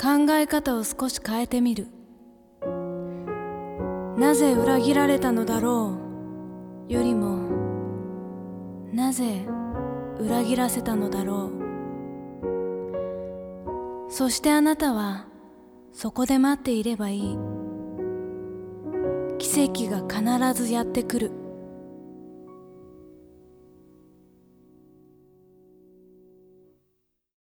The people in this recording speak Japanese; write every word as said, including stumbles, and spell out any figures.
考え方を少し変えてみる。なぜ裏切られたのだろうよりも、なぜ裏切らせたのだろう。そしてあなたはそこで待っていればいい。奇跡が必ずやってくる。